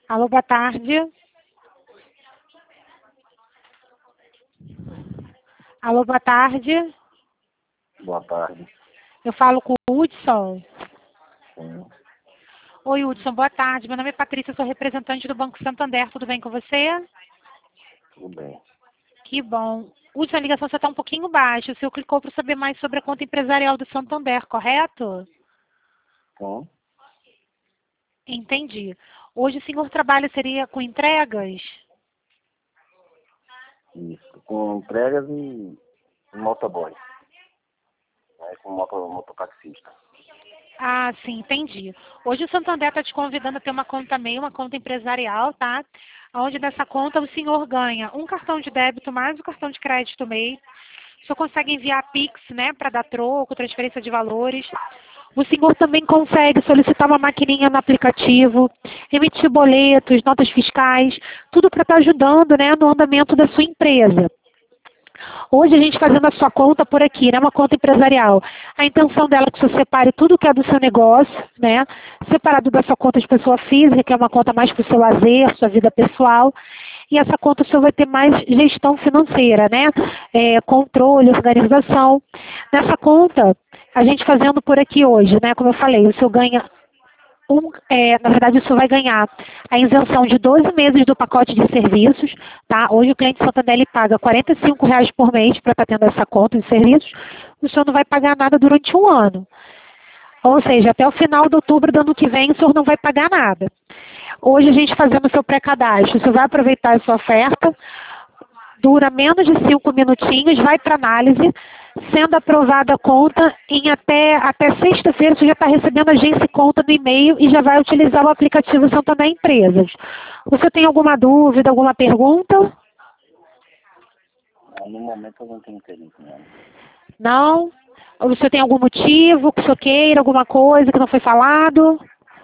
Alô, boa tarde. Alô, boa tarde. Boa tarde. Eu falo com o Hudson. Sim, Oi, Hudson, boa tarde. Meu nome é Patrícia, sou representante do Banco Santander. Tudo bem com você? tudo bem. Que bom. Hudson, a ligação só está um pouquinho baixa. O senhor clicou para saber mais sobre a conta empresarial do Santander, correto? Sim, Entendi. Hoje o senhor trabalha, seria com entregas? isso. Com entregas e motoboy. Né? Com mototaxista. Ah, sim, entendi. Hoje o Santander está te convidando a ter uma conta MEI, uma conta empresarial, tá? Onde nessa conta o senhor ganha um cartão de débito mais o cartão de crédito MEI. O senhor consegue enviar Pix, né, para dar troco, transferência de valores. O senhor também consegue solicitar uma maquininha no aplicativo, emitir boletos, notas fiscais, tudo para estar ajudando, né, no andamento da sua empresa. Hoje a gente fazendo a sua conta por aqui, né? Uma conta empresarial. A intenção dela é que você separe tudo que é do seu negócio, né? Separado da sua conta de pessoa física, que é uma conta mais para o seu lazer, sua vida pessoal. E essa conta o senhor vai ter mais gestão financeira, né? Controle, organização. Nessa conta, a gente fazendo por aqui hoje, né? Como eu falei, o senhor ganha na verdade, isso vai ganhar a isenção de 12 meses do pacote de serviços, tá? Hoje o cliente Santander ele paga R$ 45 por mês para estar tendo essa conta de serviços. O senhor não vai pagar nada durante um ano. Ou seja, até o final de outubro do ano que vem, o senhor não vai pagar nada. Hoje a gente fazendo o seu pré-cadastro, o senhor vai aproveitar essa oferta, dura menos de 5 minutinhos, vai para análise, sendo aprovada a conta, em até sexta-feira você já está recebendo a agência conta no e-mail e já vai utilizar o aplicativo Santander Empresas. Você tem alguma dúvida, alguma pergunta? No momento eu não tenho interesse nela. Não? Ou você tem algum motivo que o senhor queira, alguma coisa que não foi falado?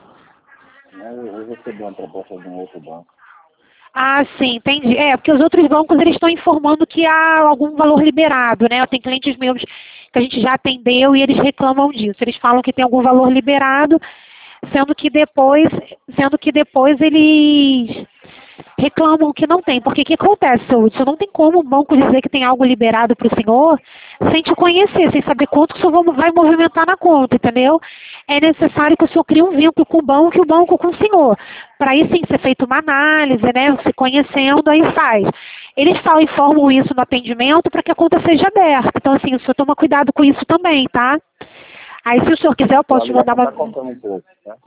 Eu recebi uma proposta de um outro banco. Ah, sim, entendi. Porque os outros bancos eles estão informando que há algum valor liberado, né? Tem clientes meus que a gente já atendeu e eles reclamam disso. Eles falam que tem algum valor liberado, sendo que depois eles reclamam que não tem. Porque o que acontece, seu Hudson? Não tem como o banco dizer que tem algo liberado para o senhor sem te conhecer, sem saber quanto que o senhor vai movimentar na conta, entendeu? É necessário que o senhor crie um vínculo com o banco e o banco com o senhor. Para aí sim ser feita uma análise, né? Se conhecendo, aí faz. Eles só informam isso no atendimento para que a conta seja aberta. Então, assim, o senhor toma cuidado com isso também, tá? Aí, se o senhor quiser, eu A posso te mandar ligação uma. está cortando um pouco, né?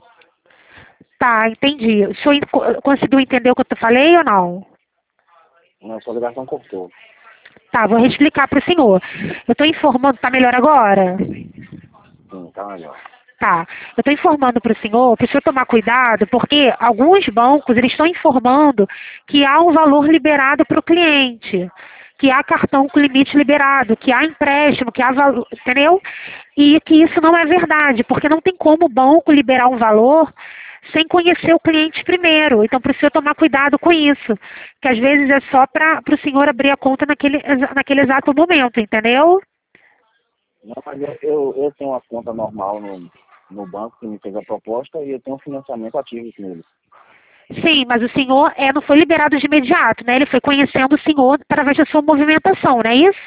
Tá, entendi. O senhor conseguiu entender o que eu falei ou não? Não, sua ligação cortou. Tá, vou reexplicar para o senhor. Eu estou informando, tá melhor agora? Sim, tá melhor. Tá. Eu estou informando para o senhor tomar cuidado, porque alguns bancos eles estão informando que há um valor liberado para o cliente, que há cartão com limite liberado, que há empréstimo, que há valor, entendeu? E que isso não é verdade, porque não tem como o banco liberar um valor sem conhecer o cliente primeiro. Então, para o senhor tomar cuidado com isso, que às vezes é só para o senhor abrir a conta naquele exato momento, entendeu? Não, mas eu tenho uma conta normal no banco que me fez a proposta e eu tenho um financiamento ativo com eles. Sim, mas o senhor não foi liberado de imediato, né? Ele foi conhecendo o senhor através da sua movimentação, não é isso?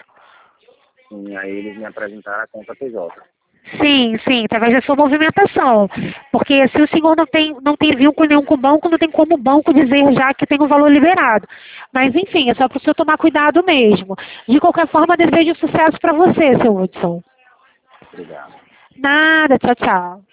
E aí eles me apresentaram a conta PJ. Sim, sim, através da sua movimentação. Porque se o senhor não tem vínculo nenhum com o banco, não tem como o banco dizer já que tem o valor liberado. Mas, enfim, é só para o senhor tomar cuidado mesmo. De qualquer forma, desejo sucesso para você, seu Hudson. Obrigado. Nada, tchau, tchau.